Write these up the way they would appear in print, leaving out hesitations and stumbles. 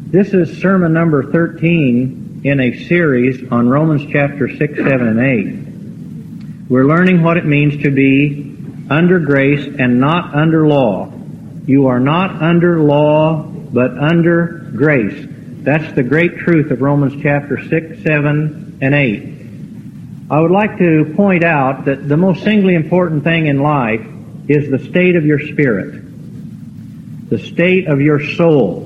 This is sermon number 13 in a series on Romans chapter 6, 7, and 8. We're learning what it means to be under grace and not under law. You are not under law, but under grace. That's the great truth of Romans chapter 6, 7, and 8. I would like to point out that the most singly important thing in life is the state of your spirit, the state of your soul,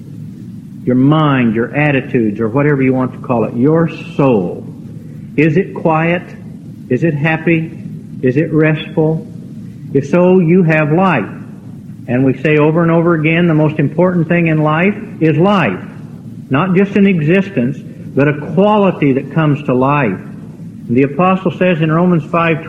your mind, your attitudes, or whatever you want to call it, your soul. Is it quiet? Is it happy? Is it restful? If so, you have life. And we say over and over again, the most important thing in life is life. Not just an existence, but a quality that comes to life. And the apostle says in Romans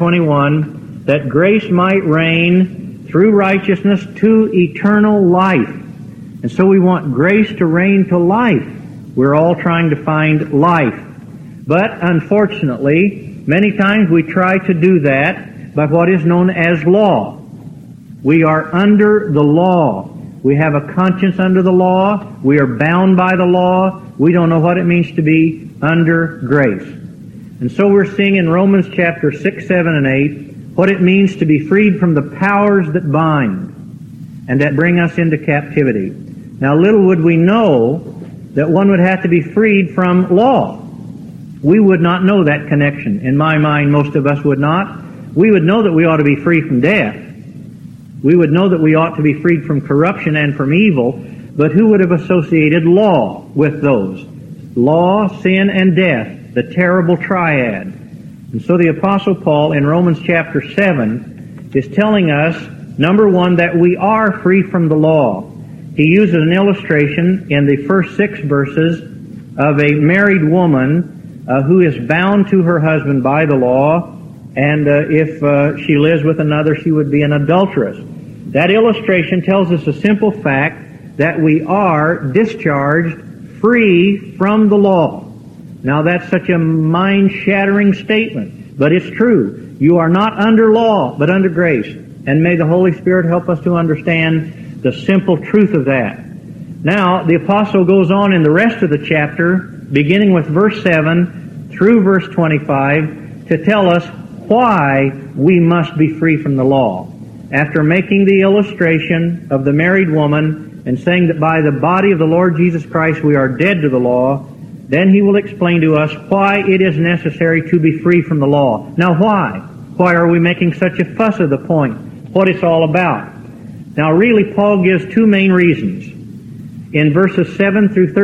5:21 that grace might reign through righteousness to eternal life. And so we want grace to reign to life. We're all trying to find life. But unfortunately, many times we try to do that by what is known as law. We are under the law. We have a conscience under the law. We are bound by the law. We don't know what it means to be under grace. And so we're seeing in Romans chapter 6, 7, and 8 what it means to be freed from the powers that bind and that bring us into captivity. Now, little would we know that one would have to be freed from law. We would not know that connection. In my mind, most of us would not. We would know that we ought to be free from death. We would know that we ought to be freed from corruption and from evil, but who would have associated law with those? Law, sin, and death, the terrible triad. And so the Apostle Paul in Romans chapter 7 is telling us, number one, that we are free from the law. He uses an illustration in the first 6 verses of a married woman who is bound to her husband by the law, and if she lives with another, she would be an adulteress. That illustration tells us a simple fact that we are discharged free from the law. Now that's such a mind-shattering statement, but it's true. You are not under law, but under grace. And may the Holy Spirit help us to understand the simple truth of that. Now, the apostle goes on in the rest of the chapter, beginning with verse 7 through verse 25, to tell us why we must be free from the law. After making the illustration of the married woman and saying that by the body of the Lord Jesus Christ we are dead to the law, then he will explain to us why it is necessary to be free from the law. Now why? Why are we making such a fuss of the point? What it's all about? Now really, Paul gives 2 main reasons. In verses 7 through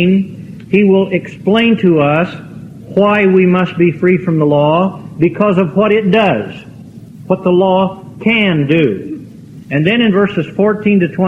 13, he will explain to us why we must be free from the law because of what it does, what the law can do. And then in verses 14 to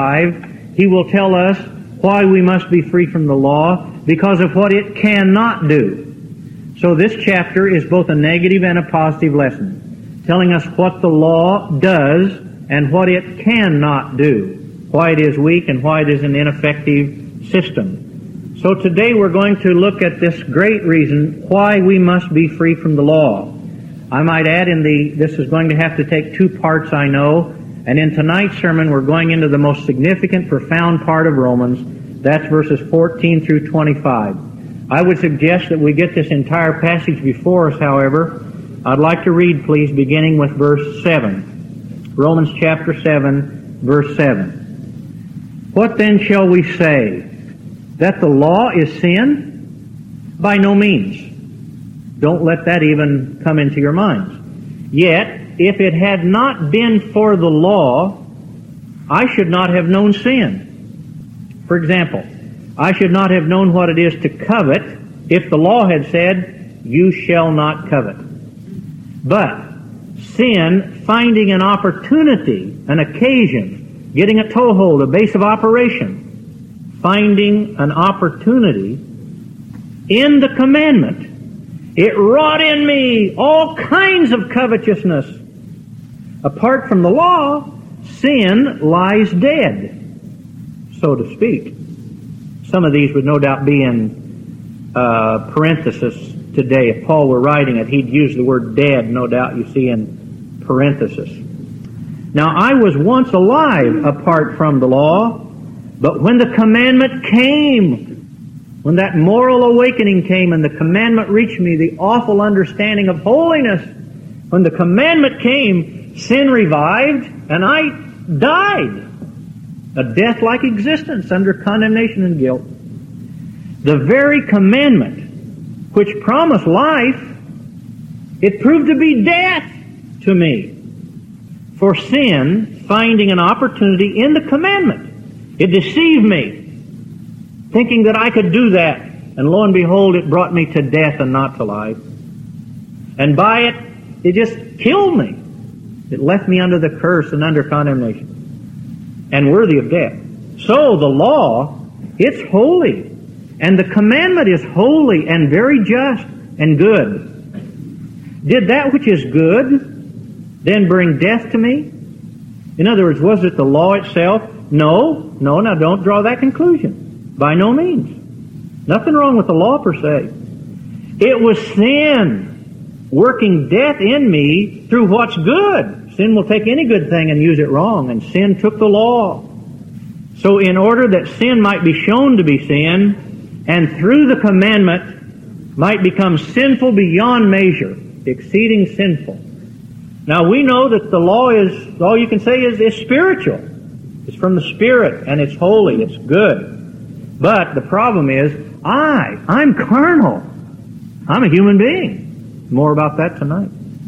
25, he will tell us why we must be free from the law because of what it cannot do. So this chapter is both a negative and a positive lesson, telling us what the law does and what it cannot do, why it is weak and why it is an ineffective system. So today we're going to look at this great reason why we must be free from the law. I might add this is going to have to take 2 parts, I know, and in tonight's sermon we're going into the most significant, profound part of Romans. That's verses 14 through 25. I would suggest that we get this entire passage before us, however. I'd like to read, please, beginning with verse 7. Romans chapter 7, verse 7. What then shall we say? That the law is sin? By no means. Don't let that even come into your minds. Yet, if it had not been for the law, I should not have known sin. For example, I should not have known what it is to covet if the law had said, you shall not covet. But sin, finding an opportunity, an occasion, getting a toehold, a base of operation, finding an opportunity in the commandment, it wrought in me all kinds of covetousness. Apart from the law, sin lies dead, so to speak. Some of these would no doubt be in parenthesis today. If Paul were writing it, he'd use the word dead, no doubt you see in parenthesis. Now I was once alive apart from the law, But when the commandment came, when that moral awakening came and the commandment reached me, the awful understanding of holiness, when the commandment came, sin revived and I died. A death-like existence under condemnation and guilt. The very commandment which promised life, it proved to be death to me. For sin, finding an opportunity in the commandment, it deceived me, thinking that I could do that. And lo and behold, it brought me to death and not to life. And by it, it just killed me. It left me under the curse and under condemnation and worthy of death. So the law, it's holy. And the commandment is holy and very just and good. Did that which is good then bring death to me? In other words, was it the law itself? No, now don't draw that conclusion. By no means. Nothing wrong with the law per se. It was sin working death in me through what's good. Sin will take any good thing and use it wrong, and sin took the law. So in order that sin might be shown to be sin, and through the commandment might become sinful beyond measure, exceeding sinful. Now we know that the law is, all you can say is spiritual. It's from the Spirit, and it's holy, it's good. But the problem is, I'm carnal. I'm a human being. More about that tonight.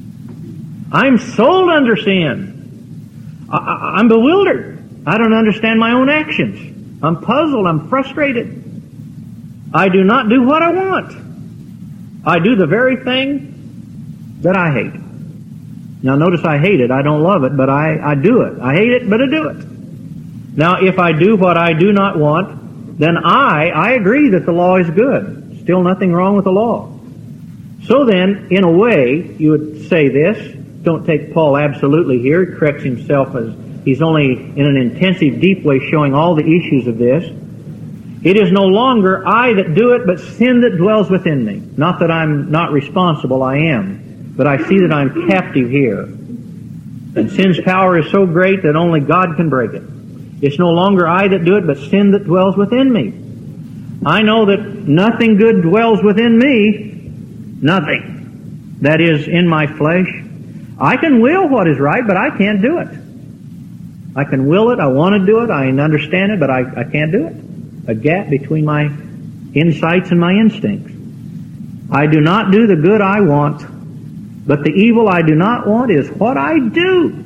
I'm sold under sin. I'm bewildered. I don't understand my own actions. I'm puzzled. I'm frustrated. I do not do what I want. I do the very thing that I hate. Now notice I hate it. I don't love it, but I do it. I hate it, but I do it. Now if I do what I do not want, then I agree that the law is good. Still nothing wrong with the law. So then, in a way, you would say this. Don't take Paul absolutely here. He corrects himself as he's only in an intensive, deep way showing all the issues of this. It is no longer I that do it, but sin that dwells within me. Not that I'm not responsible, I am. But I see that I'm captive here. And sin's power is so great that only God can break it. It's no longer I that do it, but sin that dwells within me. I know that nothing good dwells within me. Nothing. That is, in my flesh. I can will what is right, but I can't do it. I can will it, I want to do it, I understand it, but I can't do it. A gap between my insights and my instincts. I do not do the good I want, but the evil I do not want is what I do.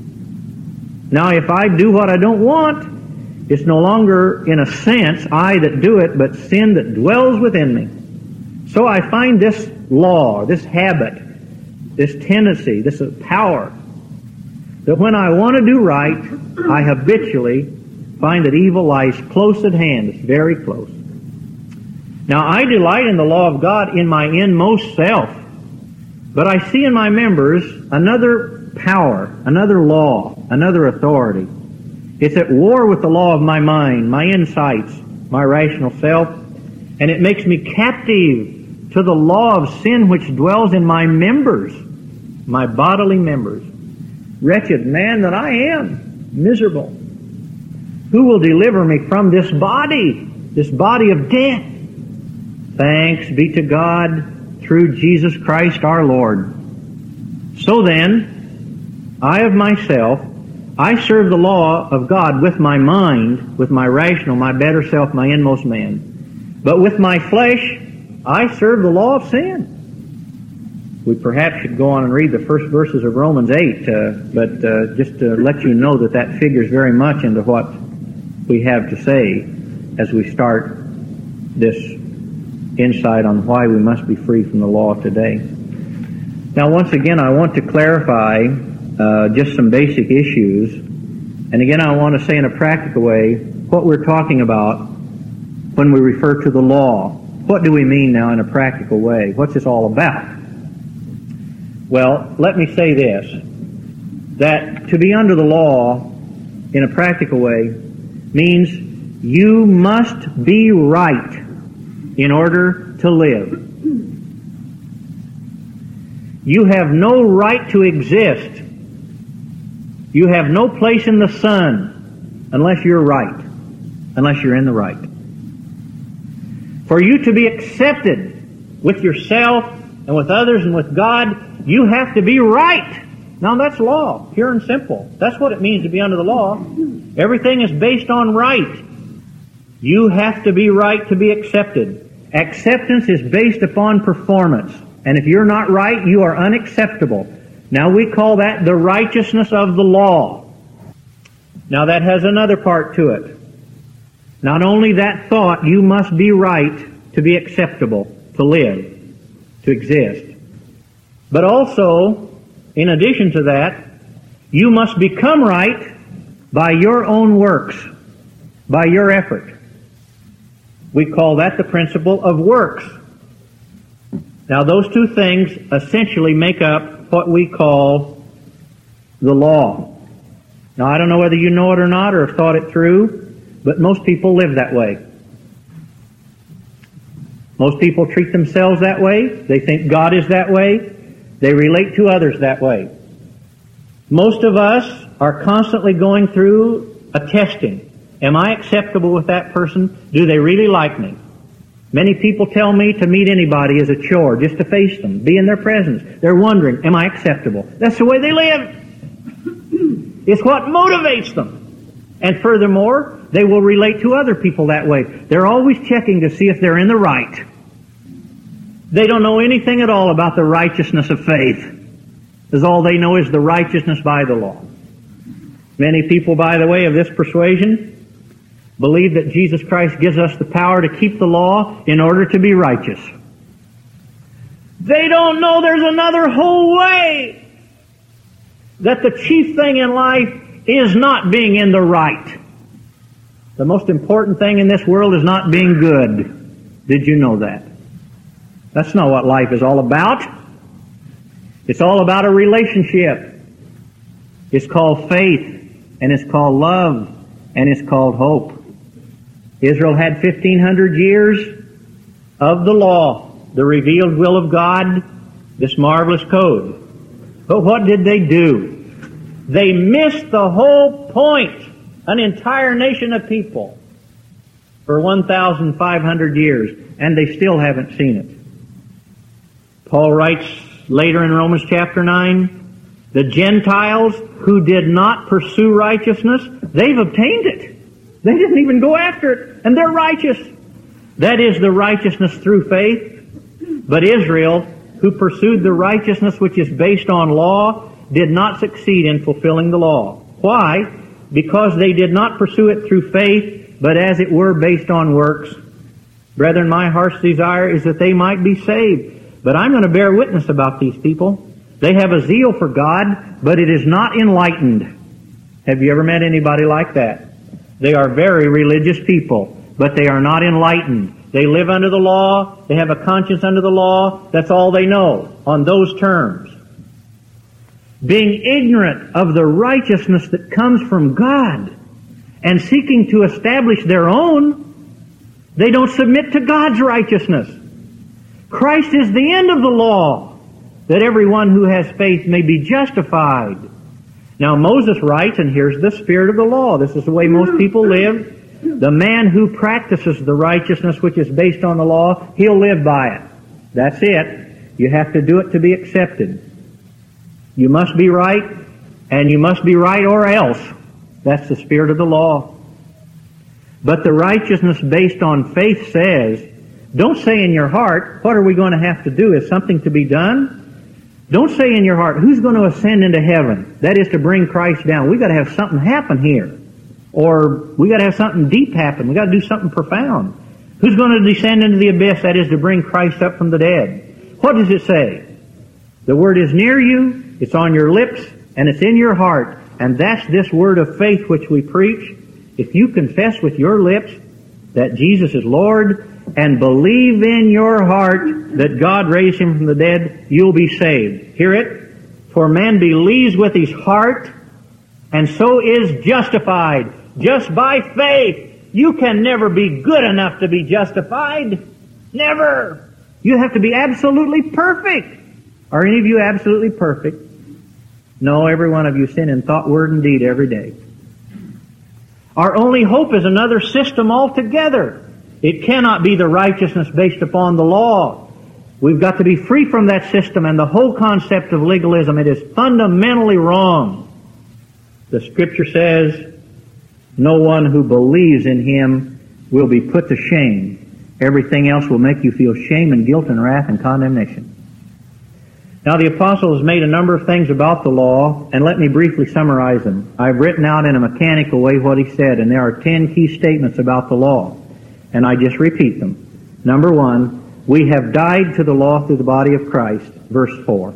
Now if I do what I don't want, it's no longer, in a sense, I that do it, but sin that dwells within me. So I find this law, this habit, this tendency, this power, that when I want to do right, I habitually find that evil lies close at hand. It's very close. Now, I delight in the law of God in my inmost self, but I see in my members another power, another law, another authority. It's at war with the law of my mind, my insights, my rational self, and it makes me captive to the law of sin which dwells in my members, my bodily members. Wretched man that I am, miserable. Who will deliver me from this body of death? Thanks be to God through Jesus Christ our Lord. So then, I of myself, I serve the law of God with my mind, with my rational, my better self, my inmost man. But with my flesh, I serve the law of sin. We perhaps should go on and read the first verses of Romans 8, but just to let you know that figures very much into what we have to say as we start this insight on why we must be free from the law today. Now, once again, I want to clarify just some basic issues. And again, I want to say in a practical way what we're talking about when we refer to the law. What do we mean now in a practical way? What's this all about? Well, let me say this, that to be under the law in a practical way means you must be right in order to live. You have no right to exist. You have no place in the sun unless you're right. unless you're in the right. For you to be accepted with yourself and with others and with God, you have to be right. Now that's law, pure and simple. That's what it means to be under the law. Everything is based on right. You have to be right to be accepted. Acceptance is based upon performance. And if you're not right, you are unacceptable. Now we call that the righteousness of the law. Now that has another part to it. Not only that thought, you must be right to be acceptable, to live, to exist. But also, in addition to that, you must become right by your own works, by your effort. We call that the principle of works. Now those two things essentially make up what we call the law. Now I don't know whether you know it or not or have thought it through, but most people live that way. Most people treat themselves that way. They think God is that way. They relate to others that way. Most of us are constantly going through a testing. Am I acceptable with that person? Do they really like me? Many people tell me to meet anybody is a chore, just to face them, be in their presence. They're wondering, am I acceptable? That's the way they live. It's what motivates them. And furthermore, they will relate to other people that way. They're always checking to see if they're in the right. They don't know anything at all about the righteousness of faith, because all they know is the righteousness by the law. Many people, by the way, of this persuasion believe that Jesus Christ gives us the power to keep the law in order to be righteous. They don't know there's another whole way. That the chief thing in life is not being in the right. The most important thing in this world is not being good. Did you know that? That's not what life is all about. It's all about a relationship. It's called faith, and it's called love, and it's called hope. Israel had 1,500 years of the law, the revealed will of God, this marvelous code. But what did they do? They missed the whole point. An entire nation of people for 1,500 years, and they still haven't seen it. Paul writes later in Romans chapter 9, the Gentiles who did not pursue righteousness, they've obtained it. They didn't even go after it, and they're righteous. That is the righteousness through faith. But Israel, who pursued the righteousness which is based on law, did not succeed in fulfilling the law. Why? Because they did not pursue it through faith, but as it were based on works. Brethren, my heart's desire is that they might be saved. But I'm going to bear witness about these people. They have a zeal for God, but it is not enlightened. Have you ever met anybody like that? They are very religious people, but they are not enlightened. They live under the law. They have a conscience under the law. That's all they know on those terms. Being ignorant of the righteousness that comes from God and seeking to establish their own, they don't submit to God's righteousness. Christ is the end of the law, that everyone who has faith may be justified. Now Moses writes, and here's the spirit of the law. This is the way most people live. The man who practices the righteousness which is based on the law, he'll live by it. That's it. You have to do it to be accepted. You must be right, and you must be right or else. That's the spirit of the law. But the righteousness based on faith says, don't say in your heart, what are we going to have to do? Is something to be done? Don't say in your heart, who's going to ascend into heaven? That is to bring Christ down. We've got to have something happen here. Or we've got to have something deep happen. We've got to do something profound. Who's going to descend into the abyss? That is to bring Christ up from the dead. What does it say? The word is near you, it's on your lips, and it's in your heart. And that's this word of faith which we preach. If you confess with your lips that Jesus is Lord, and believe in your heart that God raised Him from the dead, you'll be saved. Hear it? For man believes with his heart, and so is justified. Just by faith. You can never be good enough to be justified. Never. You have to be absolutely perfect. Are any of you absolutely perfect? No, every one of you sin in thought, word, and deed every day. Our only hope is another system altogether. It cannot be the righteousness based upon the law. We've got to be free from that system, and the whole concept of legalism, it is fundamentally wrong. The Scripture says, no one who believes in Him will be put to shame. Everything else will make you feel shame and guilt and wrath and condemnation. Now the apostle has made a number of things about the law, and let me briefly summarize them. I've written out in a mechanical way what he said, and there are 10 key statements about the law, and I just repeat them. Number 1, we have died to the law through the body of Christ, verse 4.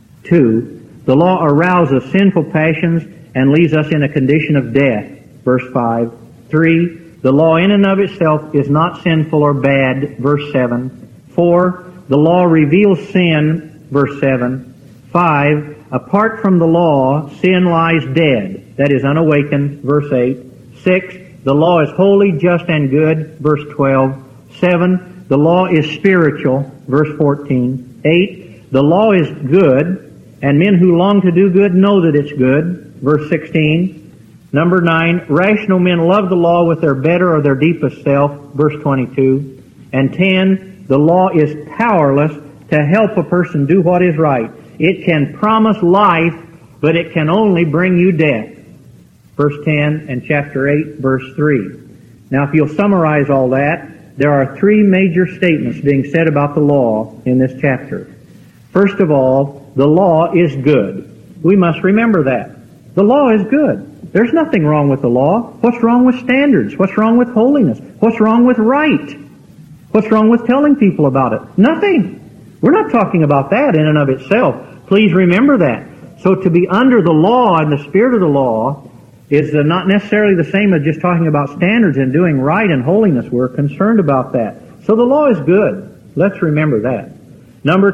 2, the law arouses sinful passions and leaves us in a condition of death, verse 5. 3, the law in and of itself is not sinful or bad, verse 7. 4, the law reveals sin, verse 7. 5, apart from the law, sin lies dead, that is unawakened, verse 8. 6, the law is holy, just, and good, verse 12. 7, the law is spiritual, verse 14. 8, the law is good, and men who long to do good know that it's good, verse 16. Number 9, rational men love the law with their better or their deepest self, verse 22. And 10, the law is powerless to help a person do what is right. It can promise life, but it can only bring you death. Verse 10 and chapter 8, verse 3. Now if you'll summarize all that, there are 3 major statements being said about the law in this chapter. First of all, the law is good. We must remember that. The law is good. There's nothing wrong with the law. What's wrong with standards? What's wrong with holiness? What's wrong with right? What's wrong with telling people about it? Nothing. We're not talking about that in and of itself. Please remember that. So to be under the law and the spirit of the law is not necessarily the same as just talking about standards and doing right and holiness. We're concerned about that. So the law is good. Let's remember that. Number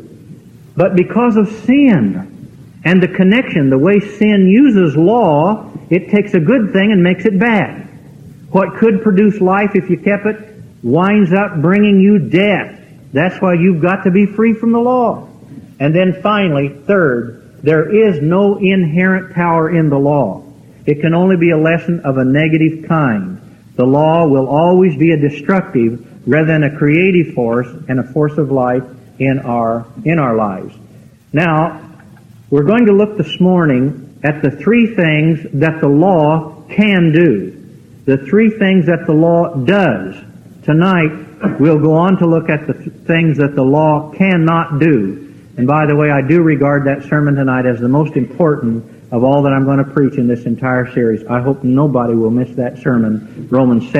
2, but because of sin and the connection, the way sin uses law, it takes a good thing and makes it bad. What could produce life if you kept it winds up bringing you death. That's why you've got to be free from the law. And then finally, third, there is no inherent power in the law. It can only be a lesson of a negative kind. The law will always be a destructive rather than a creative force and a force of life in our lives. Now, we're going to look this morning at the 3 things that the law can do. The 3 things that the law does. Tonight, we'll go on to look at the things that the law cannot do. And by the way, I do regard that sermon tonight as the most important of all that I'm going to preach in this entire series. I hope nobody will miss that sermon, Romans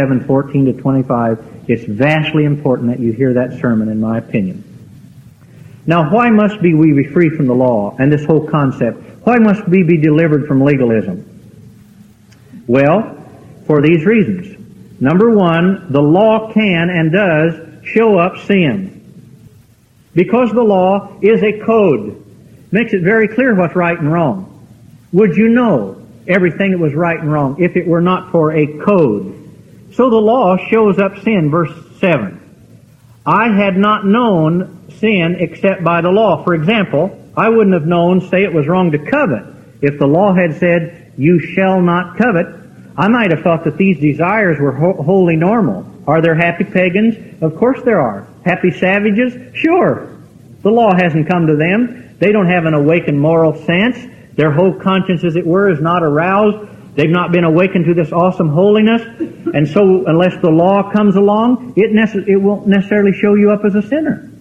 7:14-25. It's vastly important that you hear that sermon, in my opinion. Now, why must we be free from the law and this whole concept? Why must we be delivered from legalism? Well, for these reasons. Number 1, the law can and does show up sin. Because the law is a code. Makes it very clear what's right and wrong. Would you know everything that was right and wrong if it were not for a code? So the law shows up sin, verse 7. I had not known sin except by the law. For example, I wouldn't have known, say it was wrong to covet. If the law had said, you shall not covet, I might have thought that these desires were wholly normal. Are there happy pagans? Of course there are. Happy savages? Sure. The law hasn't come to them. They don't have an awakened moral sense. Their whole conscience, as it were, is not aroused. They've not been awakened to this awesome holiness. And so, unless the law comes along, it won't necessarily show you up as a sinner.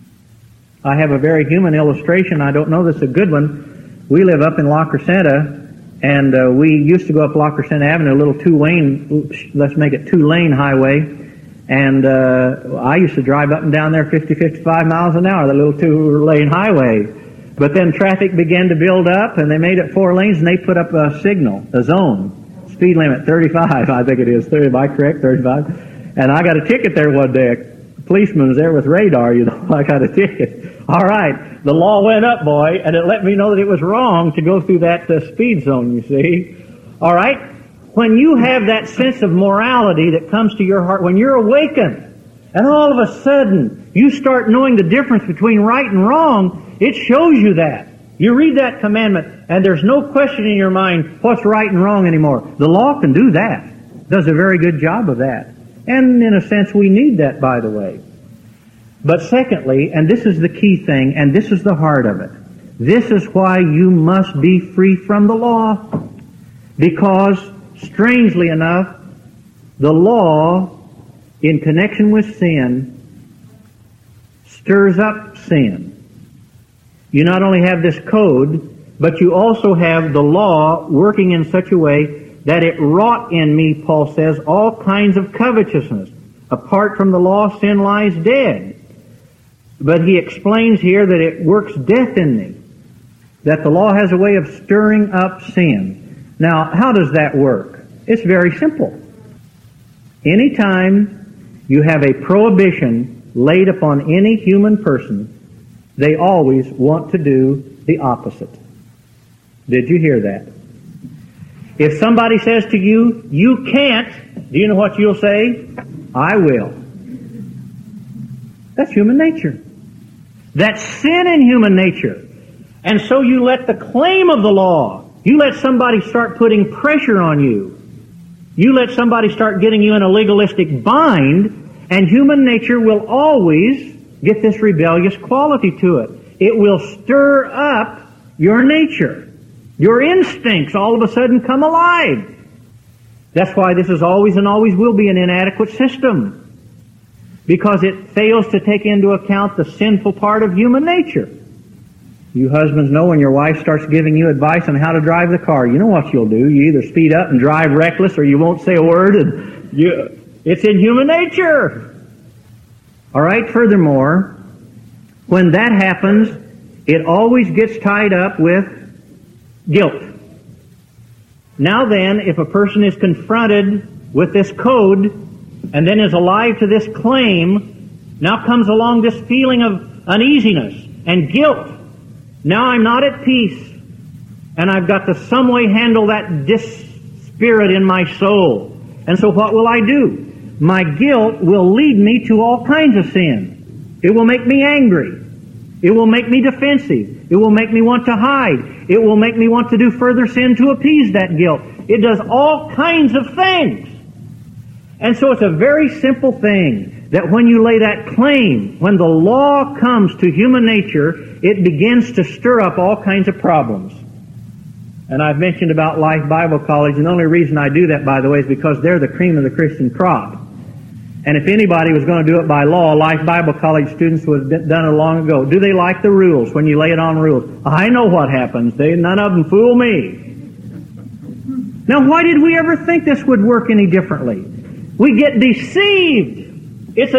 I have a very human illustration. I don't know this is a good one. We live up in La Crescenta, and we used to go up La Crescenta Avenue, a little let's make it two-lane highway. And I used to drive up and down there 50, 55 miles an hour, the little two-lane highway. But then traffic began to build up, and they made it 4 lanes, and they put up a signal, a zone. Speed limit, 35, I think it is. Am I correct? 35? And I got a ticket there one day. A policeman was there with radar, you know. I got a ticket. All right. The law went up, boy, and it let me know that it was wrong to go through that speed zone, you see. All right? When you have that sense of morality that comes to your heart, when you're awakened, and all of a sudden you start knowing the difference between right and wrong, it shows you that. You read that commandment, and there's no question in your mind what's right and wrong anymore. The law can do that. Does a very good job of that. And in a sense, we need that, by the way. But secondly, and this is the key thing, and this is the heart of it, this is why you must be free from the law. Because, strangely enough, the law, in connection with sin, stirs up sin. You not only have this code, but you also have the law working in such a way that it wrought in me, Paul says, all kinds of covetousness. Apart from the law, sin lies dead. But he explains here that it works death in me. That the law has a way of stirring up sin. Now, how does that work? It's very simple. Anytime you have a prohibition laid upon any human person, they always want to do the opposite. Did you hear that? If somebody says to you, you can't, do you know what you'll say? I will. That's human nature. That's sin in human nature. And so you let the claim of the law, you let somebody start putting pressure on you. You let somebody start getting you in a legalistic bind, and human nature will always get this rebellious quality to it. It will stir up your nature. Your instincts all of a sudden come alive. That's why this is always and always will be an inadequate system. Because it fails to take into account the sinful part of human nature. You husbands know when your wife starts giving you advice on how to drive the car, you know what you'll do. You either speed up and drive reckless or you won't say a word. And it's in human nature. All right, furthermore, when that happens, it always gets tied up with guilt. Now then, if a person is confronted with this code and then is alive to this claim, now comes along this feeling of uneasiness and guilt. Now I'm not at peace, and I've got to some way handle that spirit in my soul. And so what will I do? My guilt will lead me to all kinds of sin. It will make me angry. It will make me defensive. It will make me want to hide. It will make me want to do further sin to appease that guilt. It does all kinds of things. And so it's a very simple thing that when you lay that claim, when the law comes to human nature, it begins to stir up all kinds of problems. And I've mentioned about Life Bible College, and the only reason I do that, by the way, is because they're the cream of the Christian crop. And if anybody was going to do it by law, Life Bible College students would have done it long ago. Do they like the rules when you lay it on rules? I know what happens. None of them fool me. Now, why did we ever think this would work any differently? We get deceived. It's a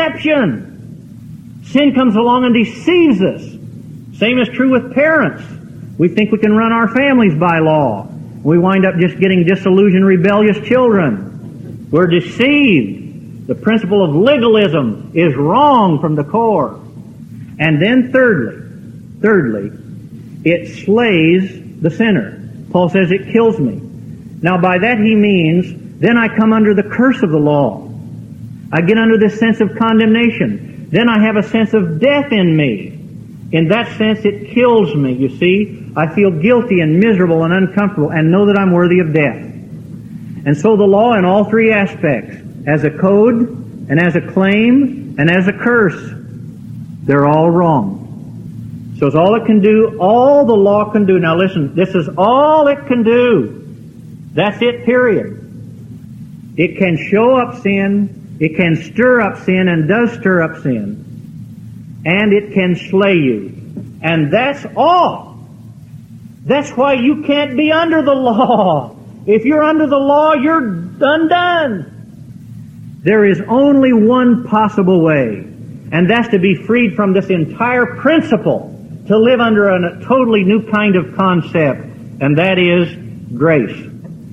deception. Sin comes along and deceives us. Same is true with parents. We think we can run our families by law. We wind up just getting disillusioned, rebellious children. We're deceived. The principle of legalism is wrong from the core. And then thirdly, it slays the sinner. Paul says it kills me. Now by that he means, then I come under the curse of the law. I get under this sense of condemnation. Then I have a sense of death in me. In that sense, it kills me, you see. I feel guilty and miserable and uncomfortable and know that I'm worthy of death. And so the law in all three aspects, as a code, and as a claim, and as a curse, they're all wrong. So it's all it can do, all the law can do. Now listen, this is all it can do. That's it, period. It can show up sin, it can stir up sin, and does stir up sin, and it can slay you. And that's all. That's why you can't be under the law. If you're under the law, you're undone. There is only one possible way, and that's to be freed from this entire principle, to live under a totally new kind of concept, and that is grace.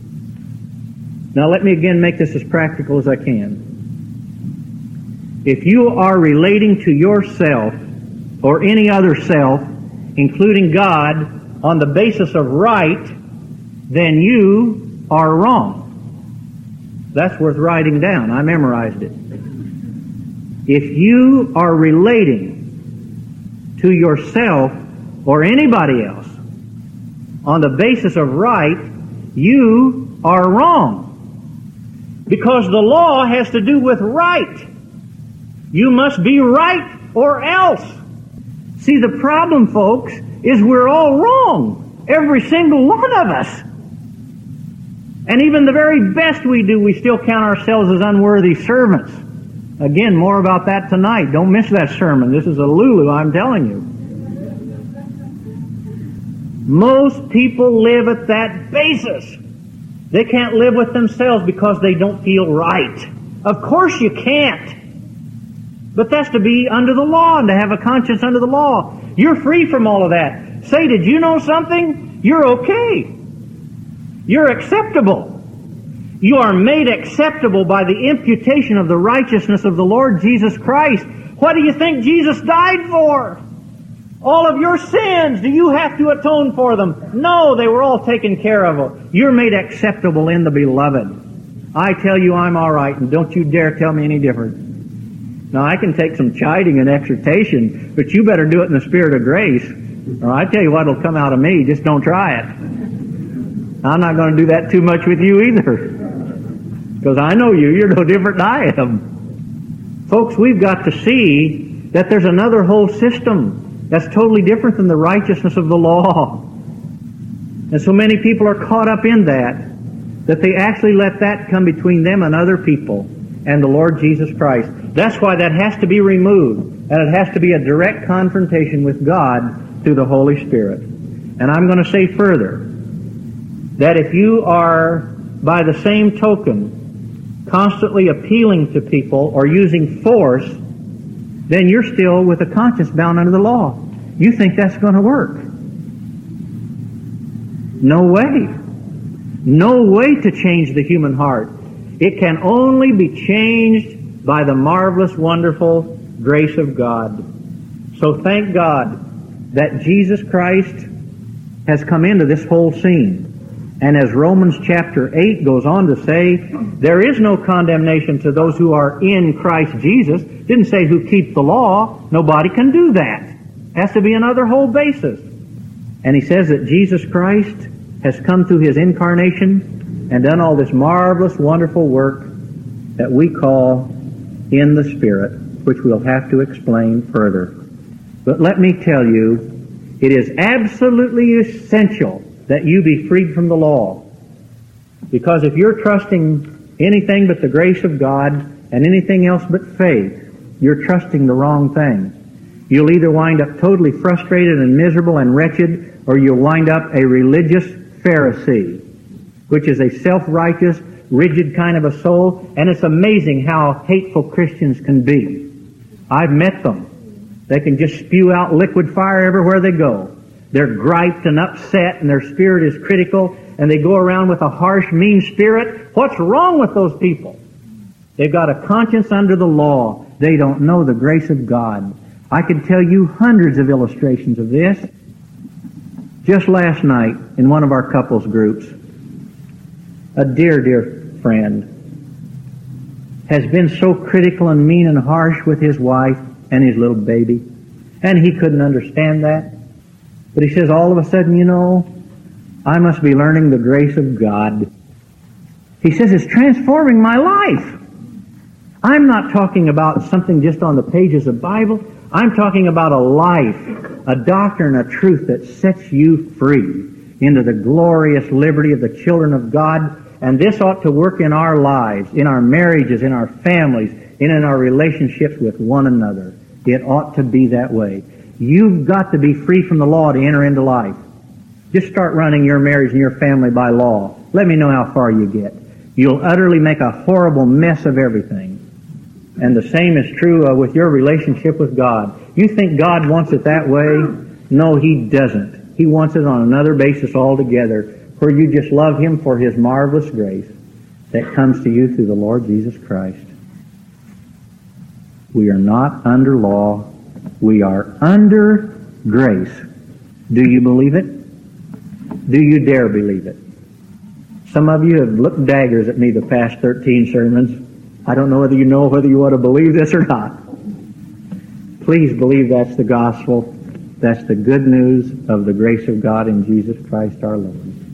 Now let me again make this as practical as I can. If you are relating to yourself or any other self, including God, on the basis of right, then you are wrong. That's worth writing down. I memorized it. If you are relating to yourself or anybody else on the basis of right, you are wrong. Because the law has to do with right. You must be right or else. See, the problem, folks, is we're all wrong. Every single one of us. And even the very best we do, we still count ourselves as unworthy servants. Again, more about that tonight. Don't miss that sermon. This is a Lulu, I'm telling you. Most people live at that basis. They can't live with themselves because they don't feel right. Of course you can't. But that's to be under the law and to have a conscience under the law. You're free from all of that. Say, did you know something? You're okay. You're acceptable. You are made acceptable by the imputation of the righteousness of the Lord Jesus Christ. What do you think Jesus died for? All of your sins. Do you have to atone for them? No, they were all taken care of. You're made acceptable in the Beloved. I tell you I'm all right, and don't you dare tell me any different. Now, I can take some chiding and exhortation, but you better do it in the spirit of grace, or I tell you what will come out of me. Just don't try it. I'm not going to do that too much with you either, because I know you. You're no different than I am. Folks, we've got to see that there's another whole system that's totally different than the righteousness of the law. And so many people are caught up in that they actually let that come between them and other people and the Lord Jesus Christ. That's why that has to be removed, and it has to be a direct confrontation with God through the Holy Spirit. And I'm going to say further that if you are, by the same token, constantly appealing to people or using force, then you're still with a conscience bound under the law. You think that's going to work. No way. No way to change the human heart. It can only be changed by the marvelous, wonderful grace of God. So thank God that Jesus Christ has come into this whole scene. And as Romans chapter 8 goes on to say, there is no condemnation to those who are in Christ Jesus. It didn't say who keep the law. Nobody can do that. It has to be another whole basis. And he says that Jesus Christ has come through his incarnation and done all this marvelous, wonderful work that we call in the Spirit, which we'll have to explain further. But let me tell you, it is absolutely essential that you be freed from the law. Because if you're trusting anything but the grace of God and anything else but faith, you're trusting the wrong thing. You'll either wind up totally frustrated and miserable and wretched, or you'll wind up a religious Pharisee, which is a self-righteous, rigid kind of a soul, and it's amazing how hateful Christians can be. I've met them. They can just spew out liquid fire everywhere they go. They're griped and upset, and their spirit is critical, and they go around with a harsh, mean spirit. What's wrong with those people? They've got a conscience under the law. They don't know the grace of God. I could tell you hundreds of illustrations of this. Just last night, in one of our couples groups, a dear, dear friend has been so critical and mean and harsh with his wife and his little baby, and he couldn't understand that. But he says, all of a sudden, you know, I must be learning the grace of God. He says, it's transforming my life. I'm not talking about something just on the pages of the Bible. I'm talking about a life, a doctrine, a truth that sets you free into the glorious liberty of the children of God. And this ought to work in our lives, in our marriages, in our families, and in our relationships with one another. It ought to be that way. You've got to be free from the law to enter into life. Just start running your marriage and your family by law. Let me know how far you get. You'll utterly make a horrible mess of everything. And the same is true with your relationship with God. You think God wants it that way? No, He doesn't. He wants it on another basis altogether, where you just love Him for His marvelous grace that comes to you through the Lord Jesus Christ. We are not under law. We are under grace. Do you believe it? Do you dare believe it? Some of you have looked daggers at me the past 13 sermons. I don't know whether you ought to believe this or not. Please believe that's the gospel. That's the good news of the grace of God in Jesus Christ our Lord.